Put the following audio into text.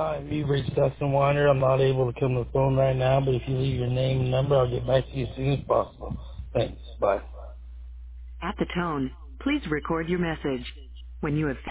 Hi, you've reached Dustin Winder. I'm not able to come to the phone right now, but if you leave your name and number, I'll get back to you as soon as possible. Thanks. Bye. At the tone, please record your message. When you have